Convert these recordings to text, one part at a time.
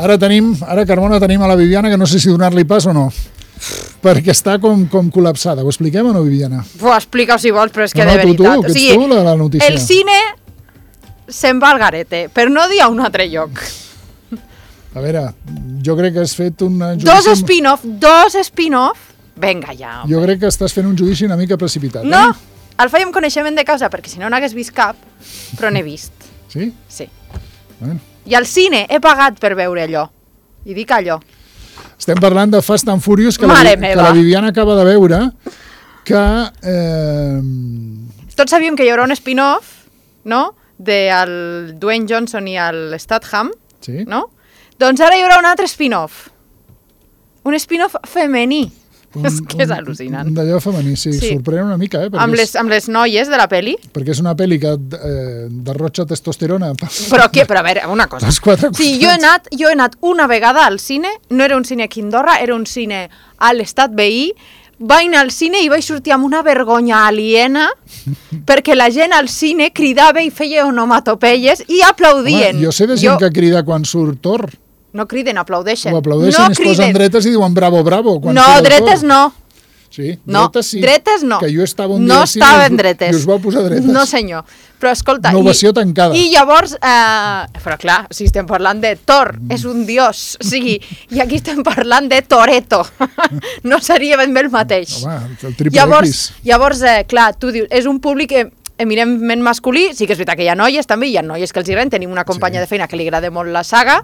Ara, Carmona, tenim a la Viviana, que no sé si donar-li pas o no. Perquè està com col·lapsada. Ho expliquem o no, Viviana? Explica-ho si vols, però és que de veritat. Tu, ets tu la notícia. El cine se'n va al garete, per no dir a un altre lloc. A veure, jo crec que has fet un judici... Dos spin-off. Vinga, ja. Jo crec que estàs fent un judici una mica precipitat. No, el faig amb coneixement de causa, perquè si no n'hagués vist cap, però n'he vist. Sí? Sí. Bueno. I al cine he pagat per veure allò. I dic allò. Estem parlant de Fast and Furious, que la Viviana acaba de veure, que... Tots sabíem que hi haurà un spin-off, no?, del Dwayne Johnson i el Statham, sí. No? Doncs ara hi haurà un altre spin-off. Un spin-off femení. És que és al·lucinant. D'allò femení, sí. Sorprèn una mica, Amb les noies de la peli. Perquè és una peli que derrotxa testosterona. Però a veure, una cosa. Sí, jo he anat una vegada al cine, no era un cine aquí a Andorra, era un cine a l'estat veí, vaig anar al cine i vaig sortir amb una vergonya aliena perquè la gent al cine cridava i feia onomatopeies i aplaudien. Jo sé de gent que crida quan surt Thor. No criden, aplaudeixen. Ho aplaudeixen, es posen dretes i diuen bravo, bravo. No, dretes no. Sí, dretes sí. Dretes no. Que jo estava un dia al cine i us vau posar dretes. No, senyor. Però escolta... Innovació tancada. I llavors... Però clar, si estem parlant de Thor, és un dios. O sigui, i aquí estem parlant de Toretto. No seria ben bé el mateix. Home, el triple X. Llavors, clar, tu dius, és un públic eminentment masculí, sí que és veritat que hi ha noies també, hi ha noies que els agraden, tenim una companya de feina que li agrada molt la saga,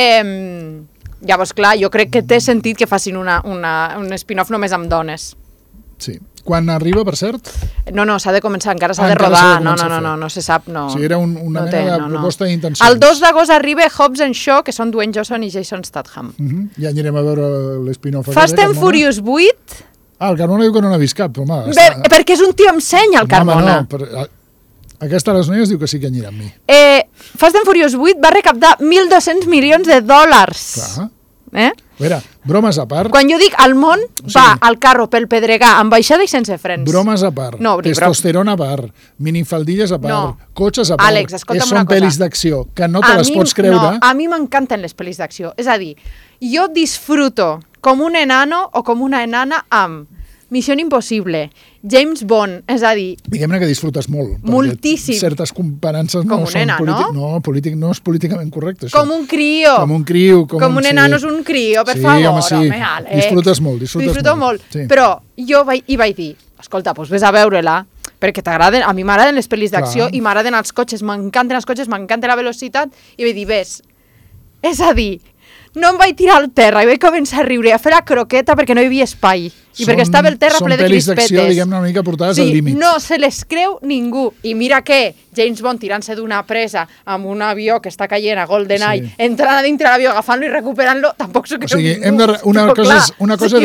llavors clar, jo crec que té sentit que facin un spin-off només amb dones. Sí. Quan arriba, per cert? No, s'ha de començar, encara s'ha de rodar, no se sap, no. O sigui, era una mena de proposta d'intencions. El 2 d'agost arriba Hobbs and Shaw, que són Dwayne Johnson i Jason Statham. Ja anirem a veure l'spin-off. Fast and Furious 8... el Carmona diu que no n'ha vist cap, home. Perquè és un tio amb seny, el Carmona. No, aquesta de les noies diu que sí que anirà amb mi. Fast and Furious 8 va recaptar $1.200 milions. Clar. A veure, bromes a part... Quan jo dic el món, va al carro pel Pedregà, amb baixada i sense frens. Bromes a part, testosterona a part, minifaldilles a part, cotxes a part. Àlex, escolta'm una cosa. Són pel·lis d'acció, que no te les pots creure. No, a mi m'encanten les pel·lis d'acció. És a dir, jo disfruto com un enano o com una enana amb Missió Impossible, James Bond, és a dir... Diguem-ne que disfrutes molt. Moltíssim. Certes comparances no són polítiques. No és políticament correcte, això. Com un crio. Com un enano és un crio, per favor. Home, sí. Disfrutes molt. Disfruto molt. Però jo hi vaig dir, escolta, doncs ves a veure-la, perquè t'agraden, a mi m'agraden les pel·lis d'acció i m'agraden els cotxes, m'encanten els cotxes, m'encanta la velocitat, i vaig dir, ves, és a dir... No em vaig tirar al terra i vaig començar a riure, a fer la croqueta perquè no hi havia espai i perquè estava el terra ple de crispetes. Són pel·lis d'acció, diguem-ne, una mica portades al límit. No se les creu ningú. I mira que James Bond tirant-se d'una presa amb un avió que està caient a GoldenEye, entrant a dintre l'avió, agafant-lo i recuperant-lo, tampoc s'ho creu ningú. Una cosa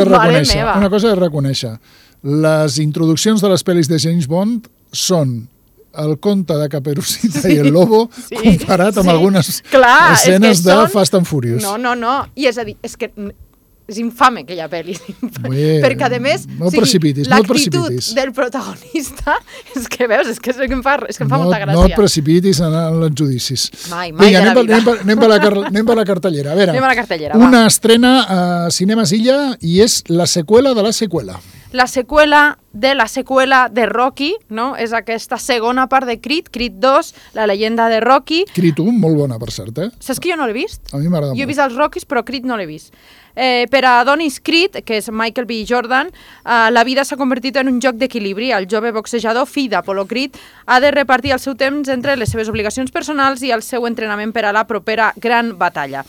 de reconèixer. Les introduccions de les pel·lis de James Bond són el conte de Caperucita i el Lobo comparat amb algunes escenes de Fast and Furious. No. I és a dir, és que és infame aquella pel·li. Perquè, a més, l'actitud del protagonista, és que veus, és que em fa molta gràcia. No et precipitis en els judicis. Mai anem per la cartellera. A veure, una estrena a Cinemes Illa i és la seqüela de la seqüela. La seqüela de Rocky, no? És aquesta segona part de Creed 2, la llegenda de Rocky. Creed 1, molt bona, per cert, Saps que jo no l'he vist? A mi m'agrada molt. Jo he vist els Rockies, però Creed no l'he vist. Per a Adonis Creed, que és Michael B. Jordan, la vida s'ha convertit en un joc d'equilibri. El jove boxejador, fill d'Apollo Creed, ha de repartir el seu temps entre les seves obligacions personals i el seu entrenament per a la propera gran batalla.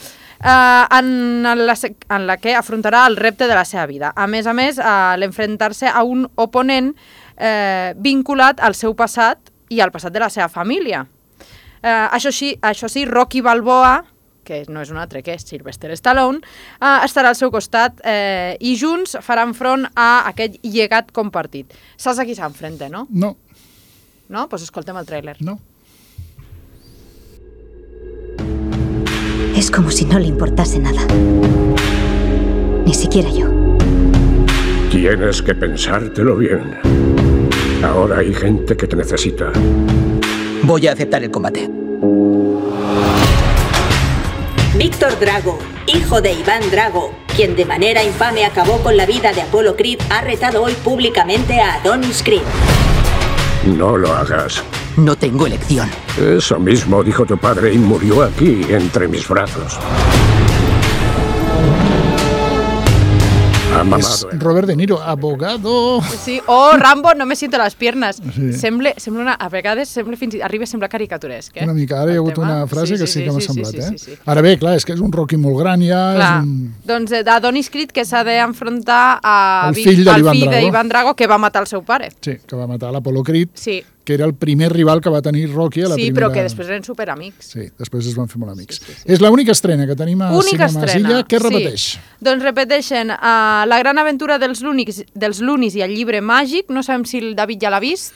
En la que afrontarà el repte de la seva vida. A més, l'enfrontar-se a un oponent vinculat al seu passat i al passat de la seva família. Això sí, Rocky Balboa, que no és un altre que és Sylvester Stallone, estarà al seu costat i junts faran front a aquest llegat compartit. Saps a qui s'enfrenta, no? No. No? Doncs escoltem el tràiler. No. Es como si no le importase nada. Ni siquiera yo. Tienes que pensártelo bien. Ahora hay gente que te necesita. Voy a aceptar el combate. Víctor Drago, hijo de Iván Drago, quien de manera infame acabó con la vida de Apollo Creed, ha retado hoy públicamente a Adonis Creed. No lo hagas. No tengo elección. Eso mismo dijo tu padre y murió aquí, entre mis brazos. És Robert De Niro, abogado. Sí, Rambo, no me siento les piernes. Sí. A vegades arriba a semblar caricaturesc. Una mica, ara hi ha hagut una frase que sí que m'ha semblat. Sí. Ara bé, clar, és que és un Rocky molt gran ja. Clar, doncs Adonis Creed que s'ha d'enfrontar al fill d'Ivan Drago que va matar el seu pare. Sí, que va matar l'Apollo Creed. Sí. Que era el primer rival que va tenir Rocky a la primera... Sí, però que després eren superamics. Sí, després es van fer molt amics. Sí. És l'única estrena que tenim a Cinemes Illa. Què repeteix? Sí. Doncs repeteixen La gran aventura dels Loonies i el llibre màgic. No sabem si el David ja l'ha vist.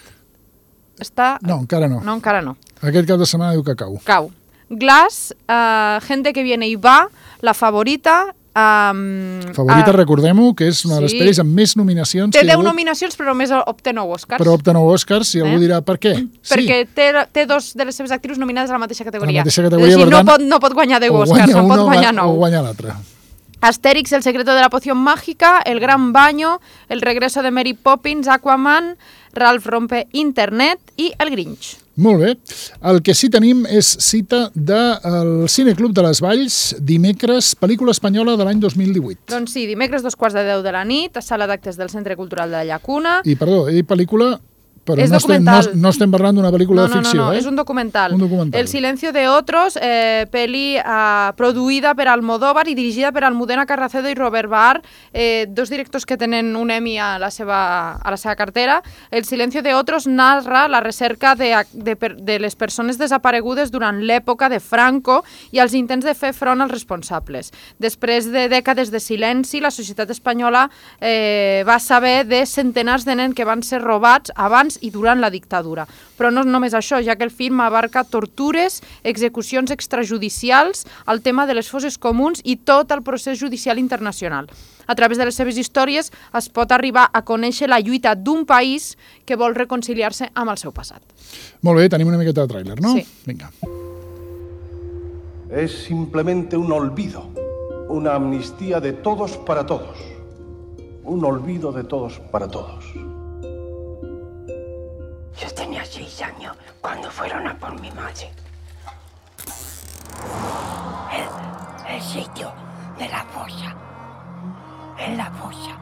No, encara no. No, encara no. Aquest cap de setmana diu que cau. Cau. Glass, Gente que viene y va, La favorita... Favorita, recordem-ho, que és una de les pel·lis amb més nominacions. Té 10 nominacions, però només obté 9 Oscars. Però obté 9 Oscars, i algú dirà per què? Perquè té 2 de les seves actrius nominades a la mateixa categoria. És a dir, no pot guanyar 10 Oscars, no pot guanyar 9. O guanyar l'altre. Astèrix, El secreto de la poción mágica, El gran baño, El regreso de Mary Poppins, Aquaman, Ralph rompe Internet i El Grinch. Molt bé. El que sí tenim és cita del Cineclub de les Valls, dimecres, pel·lícula espanyola de l'any 2018. Doncs sí, dimecres 2:15 de la nit, a Sala d'Actes del Centre Cultural de la Llacuna. I, perdó, he dit pel·lícula... Però és documental. No estem parlant d'una pel·lícula de ficció, No, és un documental. El silencio de otros, pel·li produïda per Almodóvar i dirigida per Almudena Carracedo i Robert Barr, dos directors que tenen un Emmy a la seva cartera. El silencio de otros narra la recerca de les persones desaparegudes durant l'època de Franco i els intents de fer front als responsables. Després de dècades de silenci, la societat espanyola va saber de centenars de nens que van ser robats abans i durant la dictadura. Però no només això, ja que el film abarca tortures, execucions extrajudicials, el tema de les fosses comuns i tot el procés judicial internacional. A través de les seves històries es pot arribar a conèixer la lluita d'un país que vol reconciliar-se amb el seu passat. Molt bé, tenim una miqueta de tràiler, no? Sí. Vinga. Es simplemente un olvido, una amnistía de todos para todos. Un olvido de todos para todos. Yo tenía 6 años cuando fueron a por mi madre. El sitio de la fosa. En la fosa.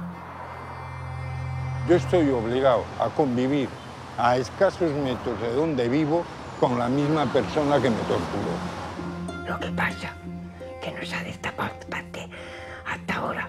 Yo estoy obligado a convivir a escasos metros de donde vivo con la misma persona que me torturó. Lo que pasa que no se ha destapado parte hasta ahora.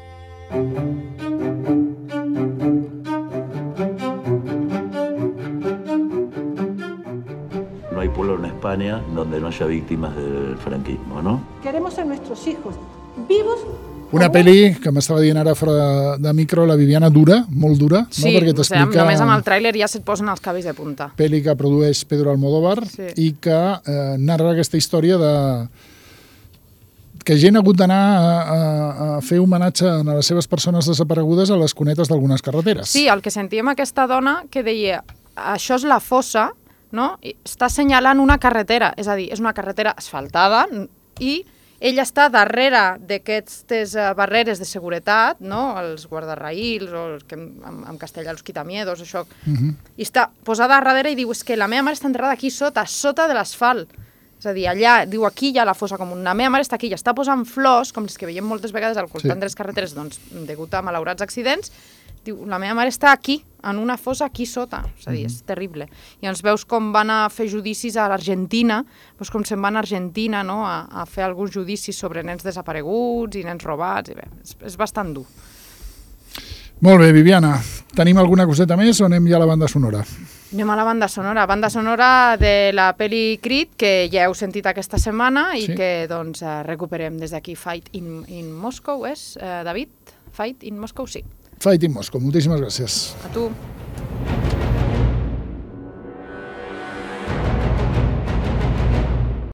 No hay pueblo en España donde no haya víctimas del franquismo, ¿no? Queremos a nuestros hijos vivos. Una pel·li que m'estava dient ara fora de micro, la Viviana, dura, molt dura. Sí, no? Perquè t'explica... només amb el tràiler ja se't posen els cabells de punta. Pel·li que produeix Pedro Almodóvar i que narra aquesta història de... que gent ha hagut d'anar a fer homenatge a les seves persones desaparegudes a les cunetes d'algunes carreteres. Sí, el que sentíem aquesta dona que deia això és la fossa, no? Està assenyalant una carretera, és a dir, és una carretera asfaltada i ella està darrere d'aquestes barreres de seguretat, no? Els guardarraïls, o els que en castellà els quitamiedos, això, i està posada darrere i diu, és que la meva mare està enterrada aquí sota de l'asfalt. És a dir, allà, diu, aquí hi ha la fossa comuna. La meva mare està aquí i està posant flors, com les que veiem moltes vegades al voltant de les carreteres, doncs, degut a malaurats accidents. Diu, la meva mare està aquí, en una fossa aquí sota. És a dir, és terrible. I ens veus com van a fer judicis a l'Argentina, veus com se'n van a Argentina, no?, a fer alguns judicis sobre nens desapareguts i nens robats. I bé, és bastant dur. Molt bé, Viviana. Tenim alguna coseta més o anem ja a la banda sonora? Anem a la banda sonora de la pel·li Creed, que ja heu sentit aquesta setmana i que doncs recuperem des d'aquí. Fight in Moscow, és, David? Fight in Moscow, sí. Fight in Moscow, moltíssimes gràcies. A tu.